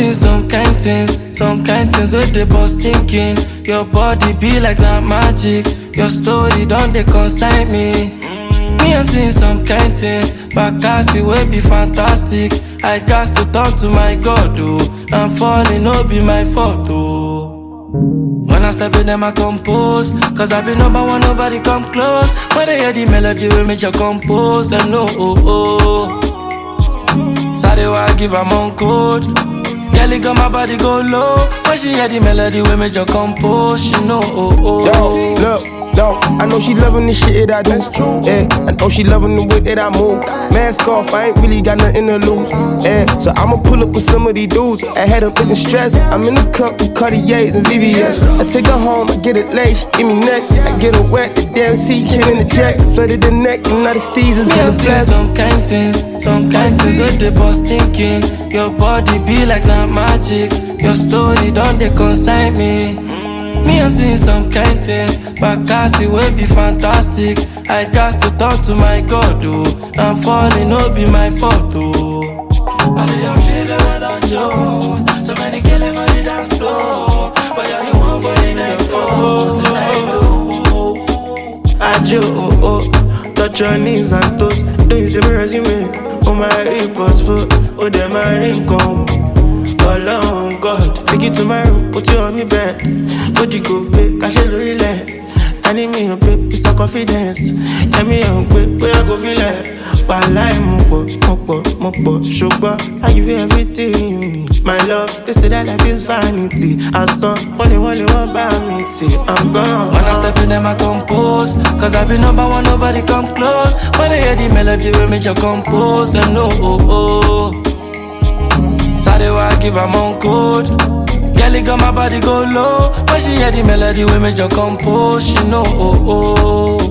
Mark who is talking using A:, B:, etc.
A: seen some kind things where they bust thinking. Your body be like that magic. Your story don't they consign me. Me I'm seeing some kind things, but I see will be fantastic. I got to talk to my God, oh. I'm falling, no be my fault, oh. When I step in them I compose, cause I be number one, nobody come close. When they hear the melody we make you compose, them know, oh, oh. Sorry why I give them on code. Girl, got my body go low. When she hear the melody we make you compose, she know, oh, oh.
B: Yo, look. No, I know she loving the shit that I do. Yeah, I know she loving the way that I move. Mask off, I ain't really got nothing to lose. Yeah, so I'ma pull up with some of these dudes. I had them looking stressed. I'm in the cup with Cartiers and VVS. I take her home, I get it lace, give me neck. I get her wet, the damn seat came in the jack. Flooded the neck, and now the steez is in the flesh.
A: Some kind things where they bust thinking. Your body be like that magic. Your story don't they consign me. Me I'm seeing some kind things, but I see will be fantastic. I got to talk to my God, oh. I'm falling, no be my fault, oh. All the young trees and I don't choose. So many killing on the dance floor, but you're the one for the next floor. Tonight, oh.
C: Ajo, oh, oh. Touch your knees and toes. Don't use the resume. Oh my reports for, oh them my ring come. Alone, God, take it to my room, put you on me bed. Body go big, cash it really. I need me a bit, it's a confidence. Let me on quick, where I go feel it. While I'm mokbo, sugar, I give you everything you need. My love, they say that life is vanity. I saw only one by me, see, I'm gone.
A: When I step in them I compose, cause I be number one, nobody come close. When they hear the melody we make you compose, them know, oh, oh. Sorry why I give them on code. Girl, got my body go low. When she hear the melody we make you compose, she know, oh, oh.